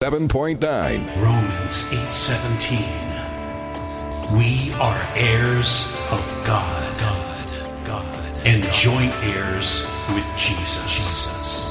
97.9. Romans 8:17. We are heirs of God, and joint heirs with Jesus.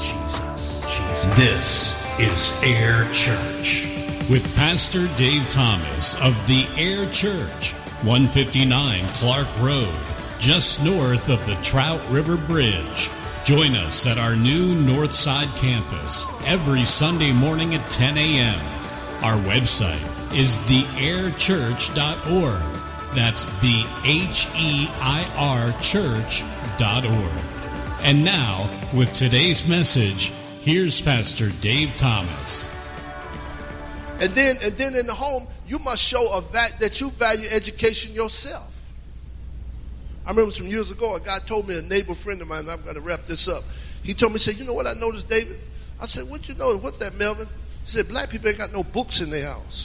This is Air Church. With Pastor Dave Thomas of the Air Church, 159 Clark Road, just north of the Trout River Bridge. Join us at our new Northside campus every Sunday morning at 10 a.m. Our website is theairchurch.org. That's theheir church.org. And now, with today's message, here's Pastor Dave Thomas. And then in the home, you must show that you value education yourself. I remember some years ago, a guy told me, a neighbor friend of mine, and I'm going to wrap this up. He told me, he said, you know what I noticed, David? I said, what you know? What's that, Melvin? He said, black people ain't got no books in their house.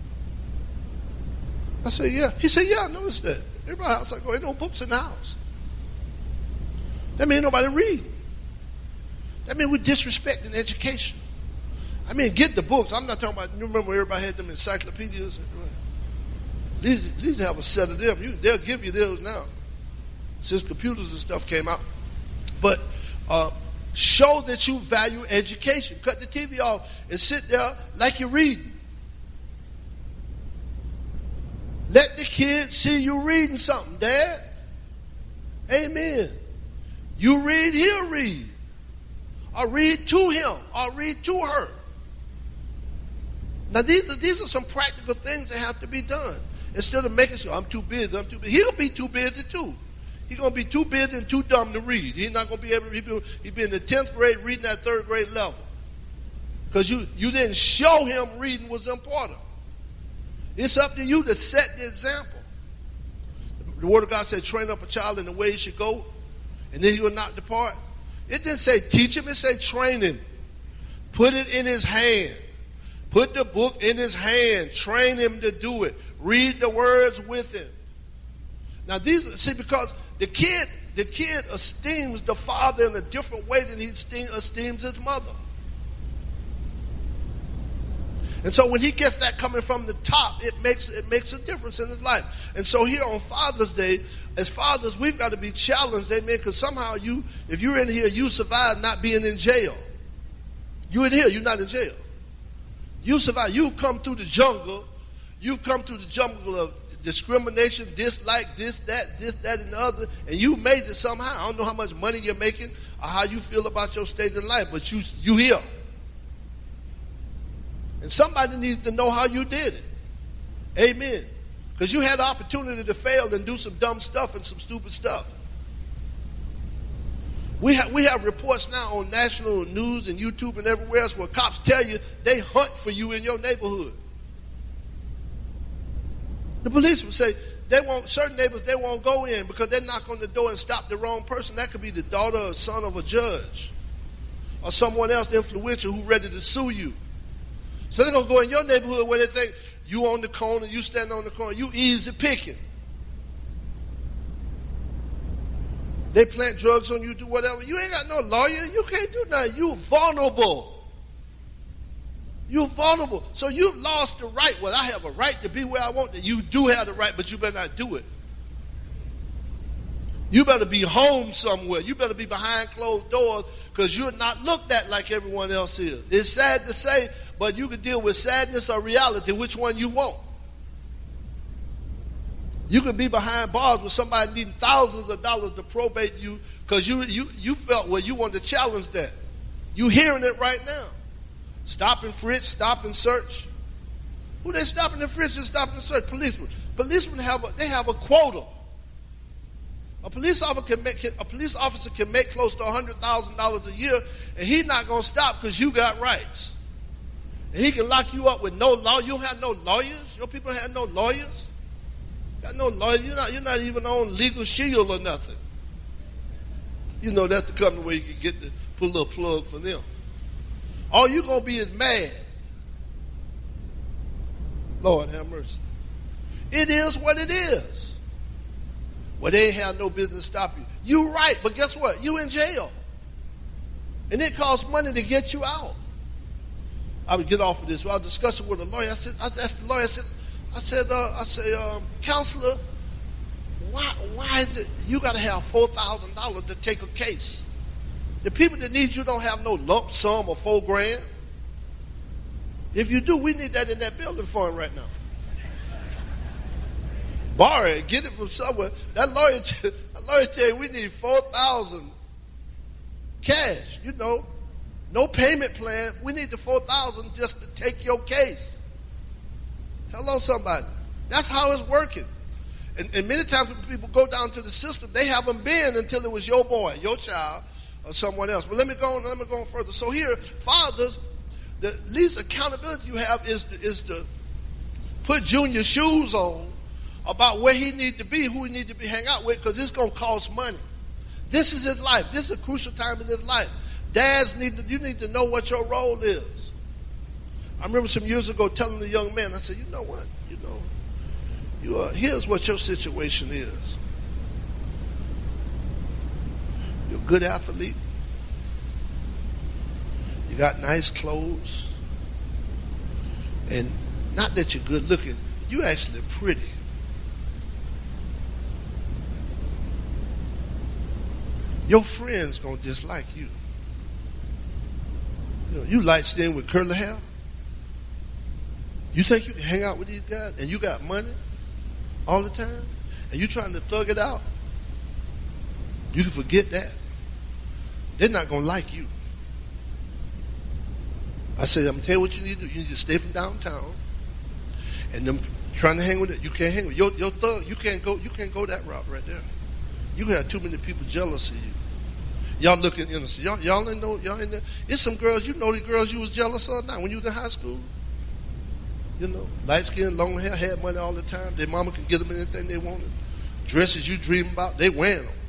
I said, yeah. He said, yeah, I noticed that. Everybody's house, I go, ain't no books in the house. That means nobody read. That means we're disrespecting education. I mean, get the books. I'm not talking about, you remember everybody had them encyclopedias? These have a set of them. They'll give you those now, since computers and stuff came out. But show that you value education. Cut the TV off and sit there like you're reading. Let the kids see you reading something, Dad. Amen. You read, he'll read. Or read to him, or read to her. Now, these are some practical things that have to be done. Instead of making sure, I'm too busy. He'll be too busy, too. He's going to be too busy and too dumb to read. He's not going to be able to, he'll be in the 10th grade reading at 3rd grade level. Because you didn't show him reading was important. It's up to you to set the example. The Word of God said, train up a child in the way he should go, and then he will not depart. It didn't say teach him, it said train him. Put it in his hand. Put the book in his hand. Train him to do it. Read the words with him. Now because the kid esteems the father in a different way than he esteems his mother. And so when he gets that coming from the top, it makes a difference in his life. And so here on Father's Day, as fathers, we've got to be challenged, amen, because somehow if you're in here, you survive not being in jail. You're in here, you're not in jail. You survive. You've come through the jungle. You've come through the jungle of discrimination, dislike, this, that, and the other, and you made it somehow. I don't know how much money you're making or how you feel about your state in life, but you here. And somebody needs to know how you did it. Amen. Because you had the opportunity to fail and do some dumb stuff and some stupid stuff. We have reports now on national news and YouTube and everywhere else where cops tell you they hunt for you in your neighborhood. The police will say certain neighbors they won't go in because they knock on the door and stop the wrong person. That could be the daughter or son of a judge or someone else influential who's ready to sue you. So they're going to go in your neighborhood where they think you on the corner, you stand on the corner, you easy picking. They plant drugs on you, do whatever. You ain't got no lawyer. You can't do nothing. You vulnerable. You're vulnerable. So you've lost the right. Well, I have a right to be where I want to. You do have the right, but you better not do it. You better be home somewhere. You better be behind closed doors because you're not looked at like everyone else is. It's sad to say, but you can deal with sadness or reality, which one you want. You could be behind bars with somebody needing thousands of dollars to probate you because you felt, well, you wanted to challenge that. You hearing it right now. Stop and frisk, stop and search. Who they stopping and frisk and stopping and search? Policemen. Policemen have a quota. A police officer can make close to $100,000 a year, and he's not going to stop because you got rights. And he can lock you up with no law. You don't have no lawyers. Your people have no lawyers. Got no lawyer. You're not even on Legal Shield or nothing. You know that's the company where you can get to put a little plug for them. All you're going to be is mad. Lord have mercy. It is what it is. Well, they ain't have no business to stop you. You're right, but guess what? You in jail. And it costs money to get you out. I would get off of this. Well, I was discussing with a lawyer. I asked the lawyer, counselor, why is it you got to have $4,000 to take a case? The people that need you don't have no lump sum or $4,000. If you do, we need that in that building fund right now. Borrow it, get it from somewhere. That lawyer tell you we need $4,000 cash. You know, no payment plan. We need the $4,000 just to take your case. Hello, somebody. That's how it's working. And many times when people go down to the system, they haven't been until it was your boy, your child, or someone else. But let me go on further. So here, fathers, the least accountability you have is to put Junior shoes on about where he need to be, who he need to be hang out with, because it's going to cost money. This is his life. This is a crucial time in his life. Dads you need to know what your role is. I remember some years ago telling the young man, I said, you know what? Here's what your situation is. You're a good athlete. You got nice clothes. And not that you're good looking, you're actually pretty. Your friends gonna dislike you. You light skinned with curly hair. You think you can hang out with these guys and you got money all the time and you trying to thug it out? You can forget that. They're not gonna like you. I said, I'm gonna tell you what you need to do. You need to stay from downtown and them trying to hang with it. You can't hang with your thug. You can't go that route right there. You have too many people jealous of you. Y'all looking innocent. Y'all ain't know. Y'all ain't there. It's some girls. You know the girls you was jealous of now when you was in high school. You know, light skin, long hair, had money all the time. Their mama could get them anything they wanted. Dresses you dream about, they wearing them.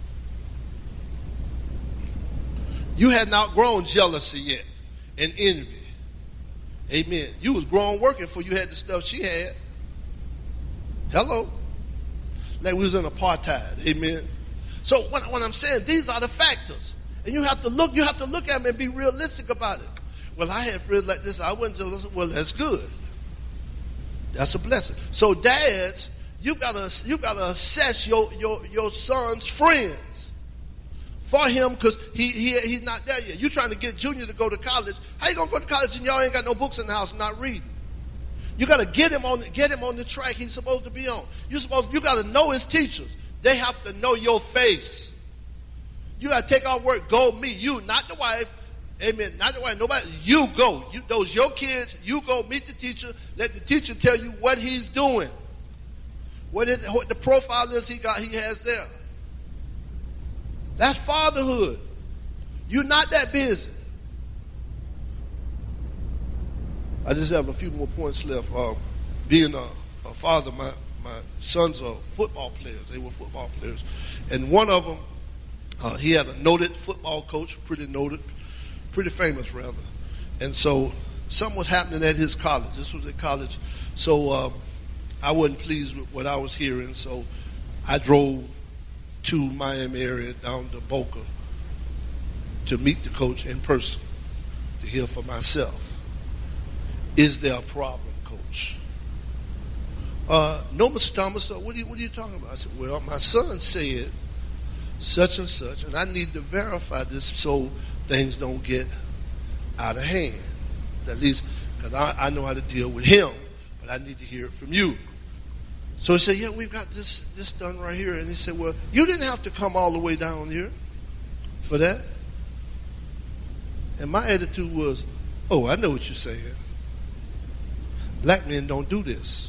You hadn't outgrown jealousy yet and envy. Amen. You was grown working for you had the stuff she had. Hello. Like we was in apartheid. Amen. So what I'm saying, these are the factors. And you have to look at them and be realistic about it. Well, I had friends like this. I wasn't jealous. Well, that's good. That's a blessing. So dads, you gotta assess your son's friends for him, because he's not there yet. You trying to get Junior to go to college. How you gonna go to college and y'all ain't got no books in the house and not reading? You gotta get him on the track he's supposed to be on. You gotta know his teachers. They have to know your face. You gotta take off work, go meet you, not the wife. Amen. Not the wife, nobody. You go. Those your kids. You go meet the teacher. Let the teacher tell you what he's doing. What the profile is he has there. That's fatherhood. You're not that busy. I just have a few more points left. Being a father, my sons are football players. They were football players. And one of them, he had a noted football coach, pretty famous rather. And so something was happening at his college. This was at college. So I wasn't pleased with what I was hearing. So I drove to Miami area down to Boca to meet the coach in person, to hear for myself. Is there a problem, coach? No, Mr. Thomas, what are you talking about? I said, well, my son said such and such, and I need to verify this so things don't get out of hand. At least, because I know how to deal with him, but I need to hear it from you. So he said, yeah, we've got this done right here. And he said, well, you didn't have to come all the way down here for that. And my attitude was, oh, I know what you're saying. Black men don't do this.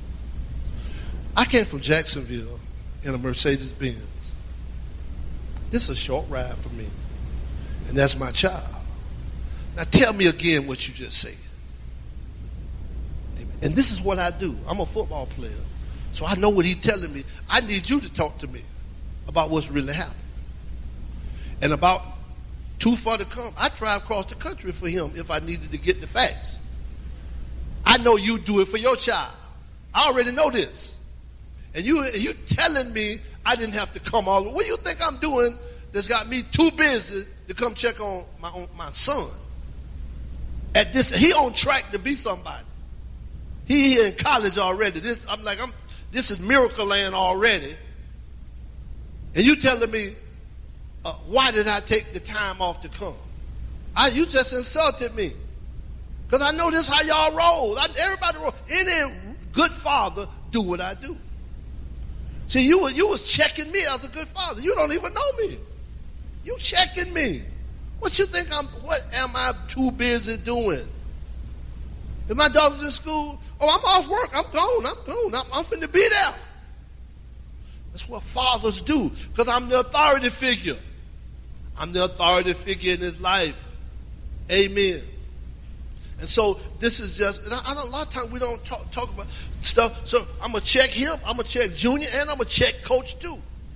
I came from Jacksonville in a Mercedes-Benz. This is a short ride for me. And that's my child. Now tell me again what you just said. Amen. And this is what I do. I'm a football player. So I know what he's telling me. I need you to talk to me about what's really happening. And about too far to come, I drive across the country for him if I needed to get the facts. I know you do it for your child. I already know this. And you telling me I didn't have to come all the way. What do you think I'm doing that's got me too busy to come check on my son? at this. He on track to be somebody. He in college already. This is miracle land already. And you telling me, why did I take the time off to come? You just insulted me. Because I know this is how y'all roll. Everybody roll. Any good father do what I do. See, you was checking me as a good father. You don't even know me. You checking me. What you think what am I too busy doing? If my daughter's in school, I'm off work. I'm gone. I'm finna be there. That's what fathers do. Because I'm the authority figure. I'm the authority figure in his life. Amen. And so this is just, and a lot of times we don't talk about stuff. So I'm going to check him. I'm going to check Junior, and I'm going to check Coach too.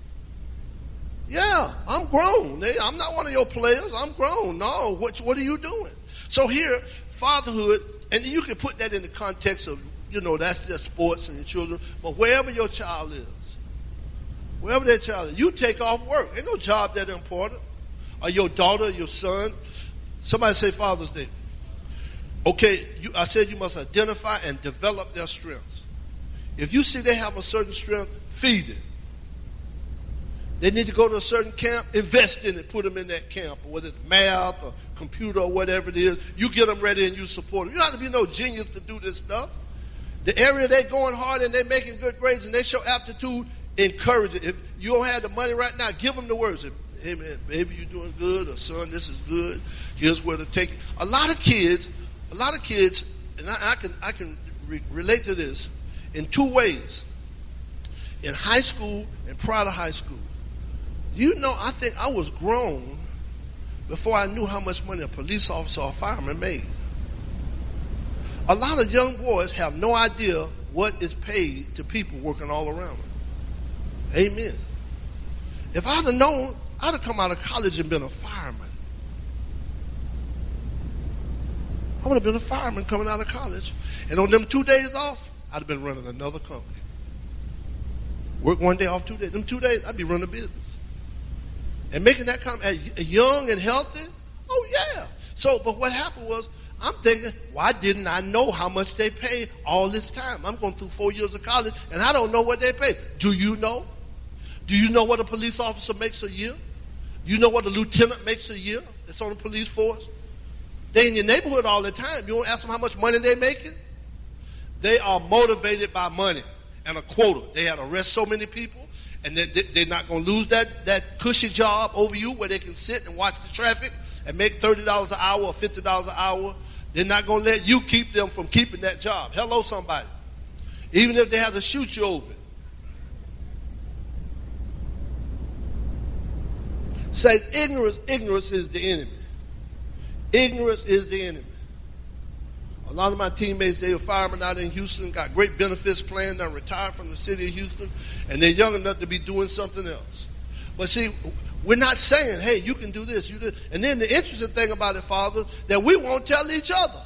Yeah, I'm grown. I'm not one of your players. I'm grown. No, what are you doing? So here, fatherhood, and you can put that in the context of, that's just sports and your children. But wherever your child is, you take off work. Ain't no job that important. Or your daughter, your son. Somebody say Father's Day. Okay, I said you must identify and develop their strengths. If you see they have a certain strength, feed it. They need to go to a certain camp, invest in it, put them in that camp, or whether it's math or computer or whatever it is. You get them ready and you support them. You don't have to be no genius to do this stuff. The area they're going hard and they're making good grades and they show aptitude, encourage it. If you don't have the money right now, give them the words. Hey man, baby, you're doing good, or son, this is good. Here's where to take it. A lot of kids, and I can relate to this in two ways. In high school and prior to high school. I think I was grown before I knew how much money a police officer or a fireman made. A lot of young boys have no idea what is paid to people working all around them. Amen. If I'd have known, I'd have come out of college and been a fireman. I would have been a fireman coming out of college. And on them 2 days off, I'd have been running another company. Work 1 day off 2 days. Them 2 days, I'd be running a business. And making that company young and healthy, oh yeah. So, but what happened was, I'm thinking, why didn't I know how much they pay all this time? I'm going through 4 years of college, and I don't know what they pay. Do you know? Do you know what a police officer makes a year? You know what a lieutenant makes a year that's on the police force? They in your neighborhood all the time. You don't ask them how much money they're making? They are motivated by money and a quota. They had to arrest so many people, and they're not going to lose that cushy job over you where they can sit and watch the traffic and make $30 an hour or $50 an hour. They're not going to let you keep them from keeping that job. Hello, somebody. Even if they have to shoot you over it. Say ignorance is the enemy. Ignorance is the enemy. A lot of my teammates, they were firemen out in Houston, got great benefits planned, done retired from the city of Houston, and they're young enough to be doing something else. But see, we're not saying, hey, you can do this, you do. And then the interesting thing about it, Father, that we won't tell each other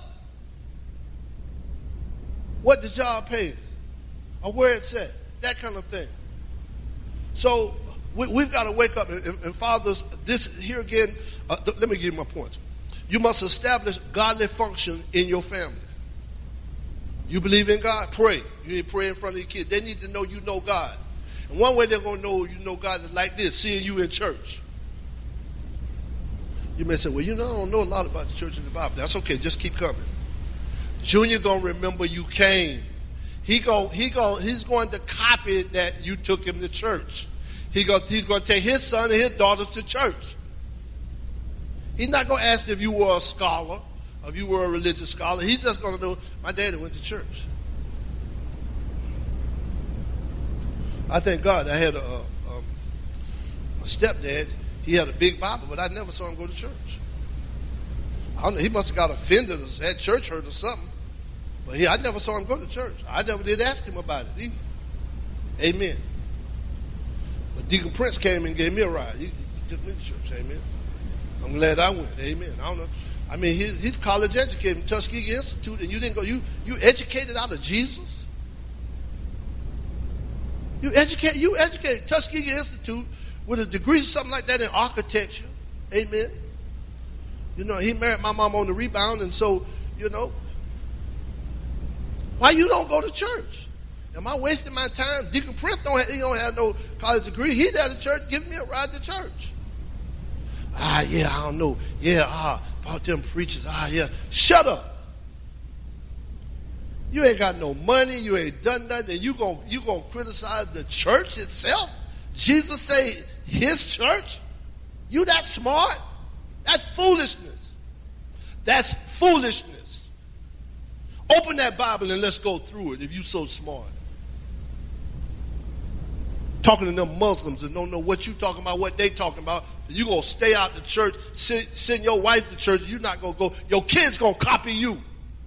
what the job pays or where it's at, that kind of thing. So we've got to wake up. And fathers, this here again, let me give you my points. You must establish godly function in your family. You believe in God? Pray. You need to pray in front of your kids. They need to know you know God. And one way they're going to know you know God is like this, seeing you in church. You may say, well, I don't know a lot about the church and the Bible. That's okay. Just keep coming. Junior going to remember you came. He's going to copy that you took him to church. He's going to take his son and his daughters to church. He's not going to ask if you were a scholar, or if you were a religious scholar. He's just going to know, my daddy went to church. I thank God I had a stepdad. He had a big Bible, but I never saw him go to church. I don't know, he must have got offended or had church hurt or something. But I never saw him go to church. I never did ask him about it either. Amen. But Deacon Prince came and gave me a ride. He took me to church. Amen. I'm glad I went. Amen. I don't know. I mean, he's college educated from Tuskegee Institute, and you didn't go. You educated out of Jesus. You educated Tuskegee Institute with a degree or something like that in architecture. Amen. He married my mom on the rebound, and so Why you don't go to church? Am I wasting my time? Deacon Prince don't have no college degree. He's at the church giving me a ride to church. I don't know. About them preachers. Shut up. You ain't got no money. You ain't done nothing. You gonna criticize the church itself? Jesus say his church? You that smart? That's foolishness. That's foolishness. Open that Bible and let's go through it if you so smart. Talking to them Muslims and don't know what you talking about, what they talking about. You going to stay out the church, send your wife to church. You're not going to go. Your kids going to copy you.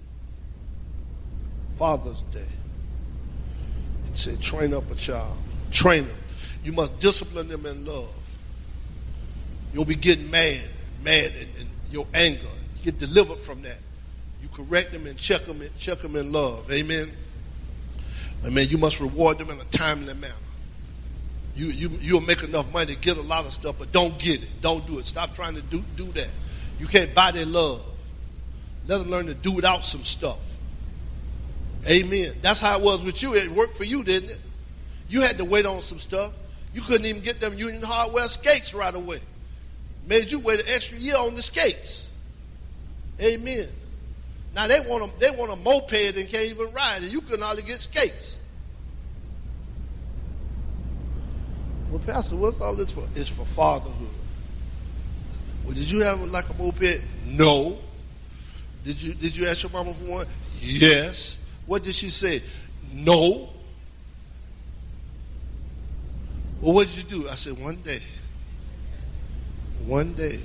Father's Day. He said, train up a child. Train them. You must discipline them in love. You'll be getting mad and your anger. Get delivered from that. You correct them and check them in love. Amen. Amen. You must reward them in a timely manner. You'll make enough money to get a lot of stuff, but don't get it. Don't do it. Stop trying to do that. You can't buy their love. Let them learn to do without some stuff. Amen. That's how it was with you. It worked for you, didn't it? You had to wait on some stuff. You couldn't even get them Union Hardware skates right away. Made you wait an extra year on the skates. Amen. Now they want a moped and can't even ride, and you couldn't hardly get skates. Well, Pastor, what's all this for? It's for fatherhood. Well, did you have like a moped? No. Did you ask your mama for one? Yes. What did she say? No. Well, what did you do? I said, one day, I'm going to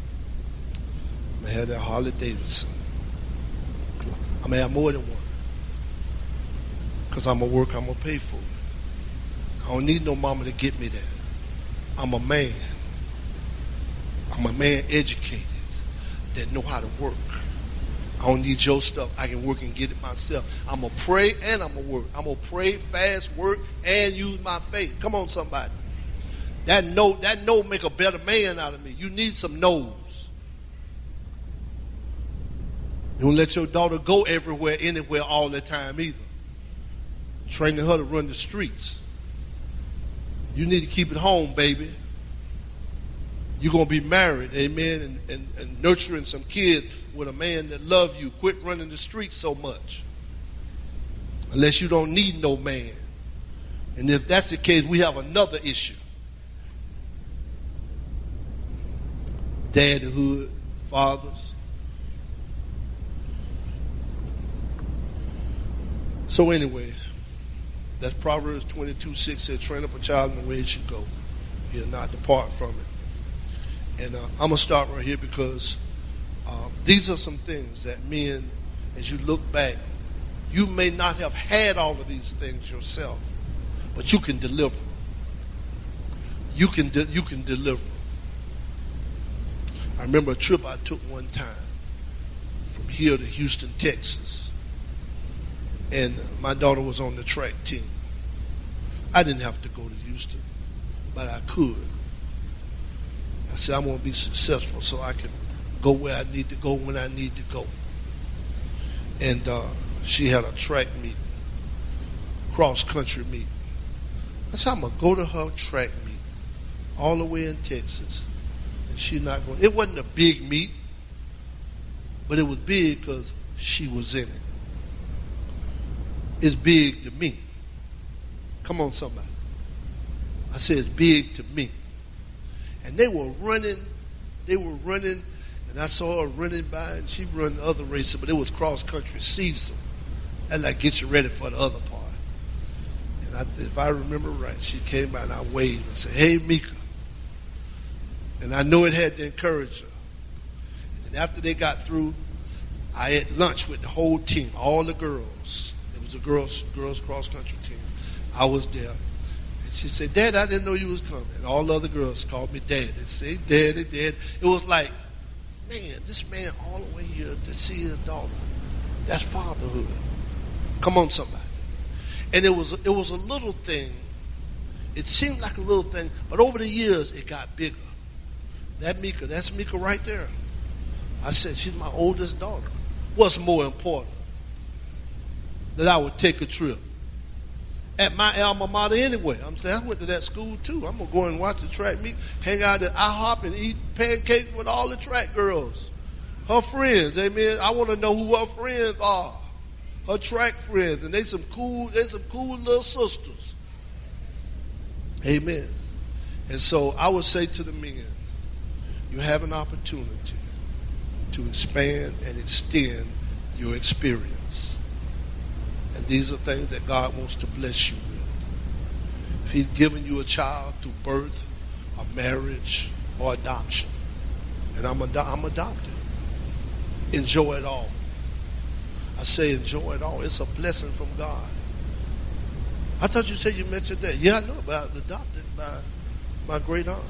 have that Harley Davidson. I'm going to have more than one. Because I'm going to work, I'm going to pay for it. I don't need no mama to get me that. I'm a man. I'm a man educated that know how to work. I don't need your stuff. I can work and get it myself. I'm going to pray and I'm going to work. I'm going to pray, fast, work, and use my faith. Come on, somebody. That no make a better man out of me. You need some no's. You don't let your daughter go everywhere, anywhere, all the time either. Training her to run the streets. You need to keep it home, baby. You're going to be married, amen, and nurturing some kids with a man that loves you. Quit running the streets so much. Unless you don't need no man. And if that's the case, we have another issue. Daddyhood, fathers. So anyway, that's Proverbs 22:6 said, train up a child in the way it should go. He'll not depart from it. And I'm going to start right here because these are some things that men, as you look back, you may not have had all of these things yourself, but you can deliver. You can deliver. I remember a trip I took one time from here to Houston, Texas. And my daughter was on the track team. I didn't have to go to Houston, but I could. I said, I'm going to be successful so I can go where I need to go when I need to go. And she had a track meet, cross-country meet. I said, I'm going to go to her track meet all the way in Texas. And she's not going. It wasn't a big meet, but it was big because she was in it. It's big to me. Come on, somebody. I said it's big to me. And they were running, and I saw her running by, and she run the other races, but it was cross-country season. That like get you ready for the other part. And if I remember right, she came by and I waved and said, hey, Mika. And I know it had to encourage her. And after they got through, I had lunch with the whole team, all the girls. It was a girls cross-country team. I was there. And she said, Dad, I didn't know you was coming. And all the other girls called me Dad. They said, Daddy, Dad. It was like, man, this man all the way here to see his daughter. That's fatherhood. Come on, somebody. And it was a little thing. It seemed like a little thing, but over the years, it got bigger. That's Mika right there. I said, she's my oldest daughter. what's more important? That I would take a trip at my alma mater anyway. I'm saying I went to that school too. I'm going to go and watch the track meet, hang out at IHOP and eat pancakes with all the track girls. Her friends, amen. I want to know who her friends are. Her track friends. And they some cool little sisters. Amen. And so I would say to the men, you have an opportunity to expand and extend your experience. And these are things that God wants to bless you with. If he's given you a child through birth, or marriage, or adoption, and I'm adopted, enjoy it all. I say enjoy it all. It's a blessing from God. I thought you said you mentioned that. Yeah, I know, but I was adopted by my great aunt.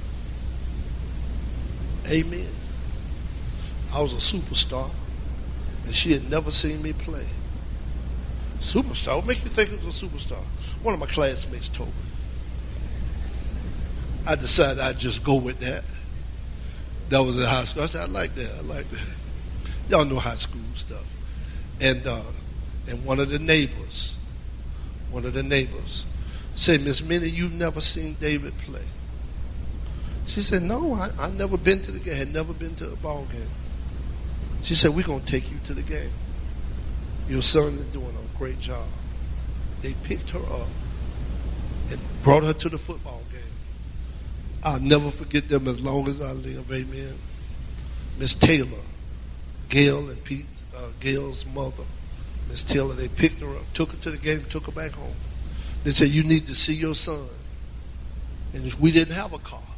Amen. I was a superstar, and she had never seen me play. Superstar? What makes you think it was a superstar? One of my classmates told me. I decided I'd just go with that. That was in high school. I said, I like that. Y'all know high school stuff. And one of the neighbors said, Miss Minnie, you've never seen David play. She said, no, I never been to the game, had never been to a ball game. She said, we're going to take you to the game. Your son is doing a great job. They picked her up and brought her to the football game. I'll never forget them as long as I live, amen. Miss Taylor, Gail and Pete, Gail's mother, Miss Taylor, they picked her up, took her to the game, took her back home. They said, you need to see your son. And we didn't have a car.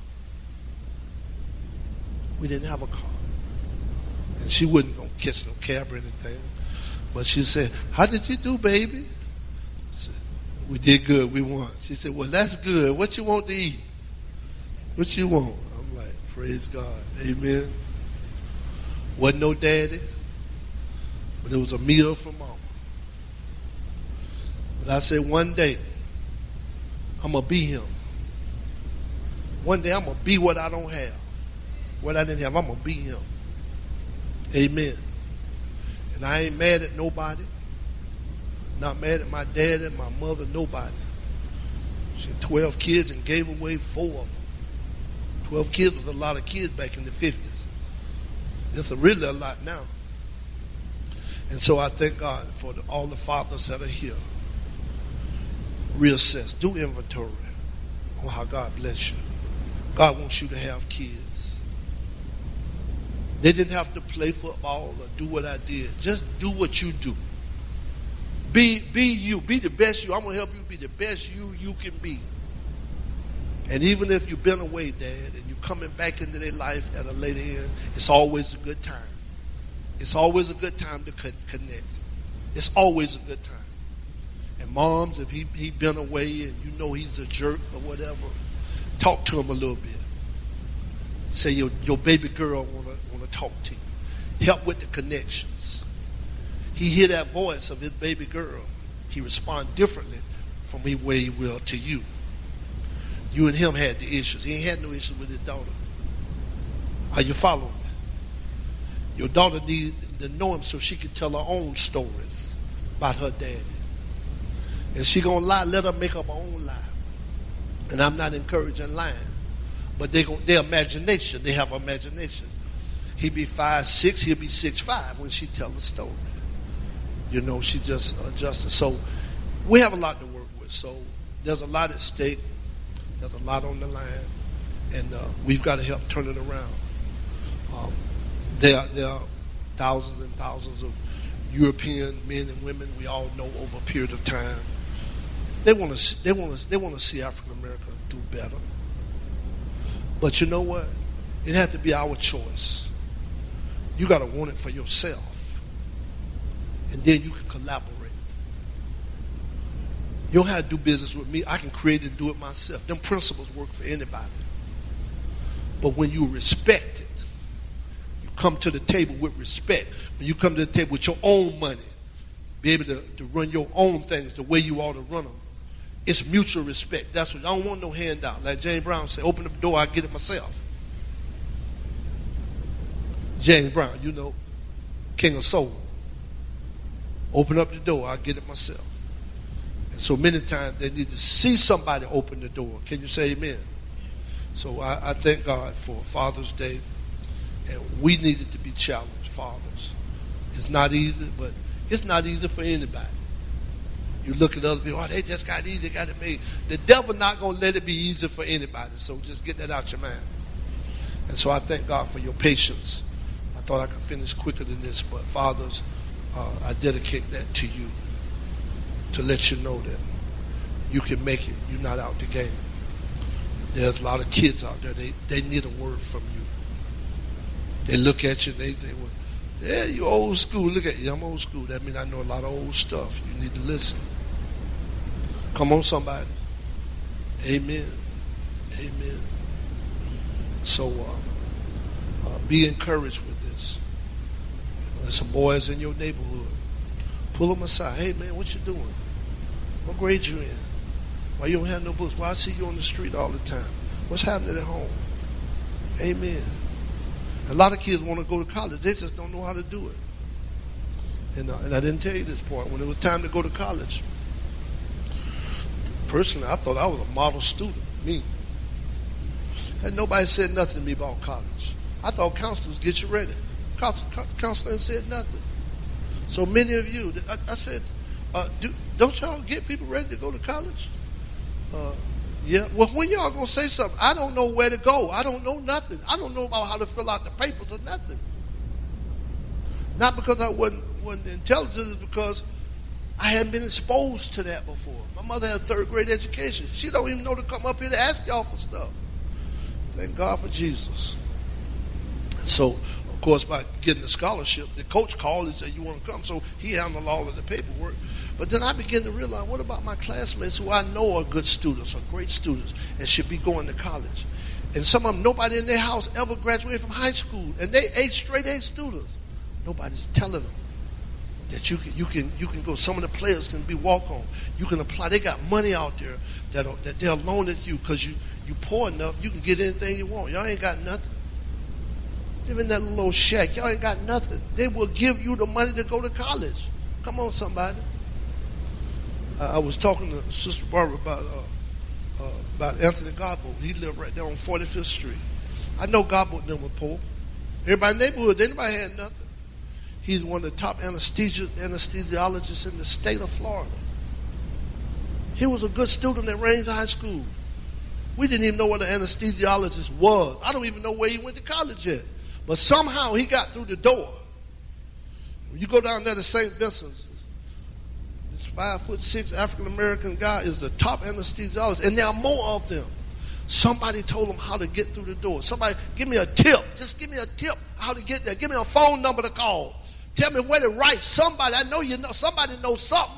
We didn't have a car. And she wasn't going to catch no cab or anything. But she said, how did you do, baby? I said, we did good. We won. She said, well, that's good. What you want to eat? What you want? I'm like, praise God. Amen. Wasn't no daddy, but it was a meal from mama. But I said, one day, I'm going to be him. One day, I'm going to be what I don't have. What I didn't have, I'm going to be him. Amen. And I ain't mad at nobody. Not mad at my dad and my mother, nobody. She had 12 kids and gave away 4 of them. 12 kids was a lot of kids back in the 50s. It's really a lot now. And so I thank God for all the fathers that are here. Reassess. Do inventory on how God bless you. God wants you to have kids. They didn't have to play football or do what I did. Just do what you do. Be you. Be the best you. I'm going to help you be the best you can be. And even if you've been away, Dad, and you're coming back into their life at a later end, it's always a good time. It's always a good time to connect. It's always a good time. And moms, if he been away and you know he's a jerk or whatever, talk to him a little bit. Say your baby girl want to talk to you. Help with the connections. He hear that voice of his baby girl. He respond differently from the way he will to you. You and him had the issues. He ain't had no issues with his daughter. Are you following me? Your daughter needs to know him so she can tell her own stories about her daddy. And she gonna lie, let her make up her own lie. And I'm not encouraging lying. But their imagination, they have imagination. He be 5'6", he'll be 6'5" when she tell the story. You know, she just adjusted. So we have a lot to work with. So there's a lot at stake. There's a lot on the line. And we've got to help turn it around. There are thousands and thousands of European men and women we all know over a period of time. They want to see African America do better. But you know what? It had to be our choice. You got to want it for yourself. And then you can collaborate. You don't have to do business with me. I can create and do it myself. Them principles work for anybody. But when you respect it, you come to the table with respect. When you come to the table with your own money, be able to run your own things the way you ought to run them, it's mutual respect. That's what I don't want no handout. Like James Brown said, open the door, I get it myself. James Brown, you know, King of Soul. Open up the door, I'll get it myself. And so many times they need to see somebody open the door. Can you say amen? So I thank God for Father's Day. And we needed to be challenged, fathers. It's not easy, but it's not easy for anybody. You look at other people, oh, they just got easy, they got it made. The devil not going to let it be easy for anybody, so just get that out your mind. And so I thank God for your patience. I thought I could finish quicker than this, but fathers, I dedicate that to you to let you know that you can make it. You're not out the game. There's a lot of kids out there, they need a word from you. They look at you, they will, yeah, you old school. Look at you, I'm old school. That means I know a lot of old stuff. You need to listen. Come on, somebody. Amen. Amen. So be encouraged with this. There's some boys in your neighborhood. Pull them aside. Hey, man, what you doing? What grade you in? Why you don't have no books? Why I see you on the street all the time? What's happening at home? Amen. A lot of kids want to go to college. They just don't know how to do it. And I didn't tell you this part. When it was time to go to college, personally, I thought I was a model student. Me. And nobody said nothing to me about college. I thought counselors get you ready. Counselor said nothing. So many of you, I said, don't y'all get people ready to go to college? Yeah. Well, when y'all going to say something, I don't know where to go. I don't know nothing. I don't know about how to fill out the papers or nothing. Not because I wasn't intelligent, it's because I hadn't been exposed to that before. My mother had a third grade education. She don't even know to come up here to ask y'all for stuff. Thank God for Jesus. And so, of course, by getting the scholarship, the coach called and said, you want to come? So he handled all of the paperwork. But then I began to realize, what about my classmates who I know are good students, are great students, and should be going to college? And some of them, nobody in their house ever graduated from high school, and they straight A students. Nobody's telling them that you can go. Some of the players can be walk-on. You can apply. They got money out there that they'll loan it to you because you poor enough, you can get anything you want. Y'all ain't got nothing. Live in that little shack. Y'all ain't got nothing. They will give you the money to go to college. Come on, somebody. I was talking to Sister Barbara about Anthony Godbolt. He lived right there on 45th Street. I know Godbolt them were poor. Everybody in the neighborhood, anybody had nothing. He's one of the top anesthesiologists in the state of Florida. He was a good student at Rains High School. We didn't even know what an anesthesiologist was. I don't even know where he went to college yet. But somehow he got through the door. When you go down there to St. Vincent's, 5'6" African-American guy is the top anesthesiologist, and there are more of them. Somebody told him how to get through the door. Somebody, give me a tip. Just give me a tip how to get there. Give me a phone number to call. Tell me where to write. Somebody, I know you know, somebody knows something.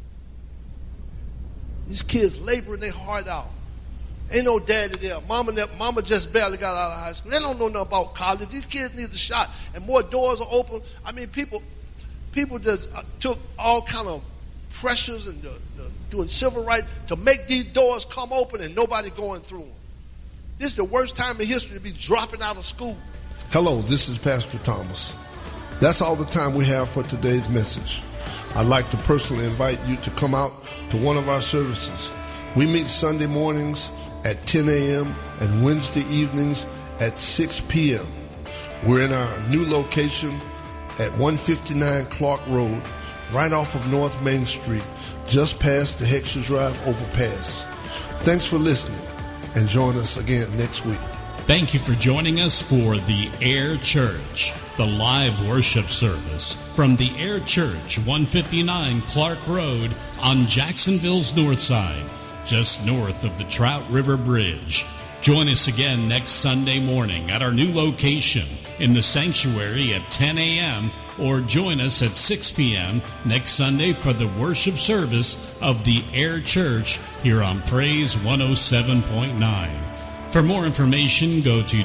These kids laboring their heart out. Ain't no daddy there. Mama just barely got out of high school. They don't know nothing about college. These kids need a shot, and more doors are open. I mean, people just took all kind of pressures and doing civil rights to make these doors come open and nobody going through them. This is the worst time in history to be dropping out of school. Hello, this is Pastor Thomas. That's all the time we have for today's message. I'd like to personally invite you to come out to one of our services. We meet Sunday mornings at 10 a.m. and Wednesday evenings at 6 p.m. We're in our new location at 159 Clark Road, right off of North Main Street, just past the Heckscher Drive overpass. Thanks for listening, and join us again next week. Thank you for joining us for the Air Church, the live worship service from the Air Church, 159 Clark Road on Jacksonville's north side, just north of the Trout River Bridge. Join us again next Sunday morning at our new location in the sanctuary at 10 a.m. or join us at 6 p.m. next Sunday for the worship service of the Air Church here on Praise 107.9. For more information, go to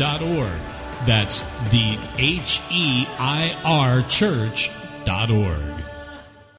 www.theairchurch.org. That's the HEIR church.org.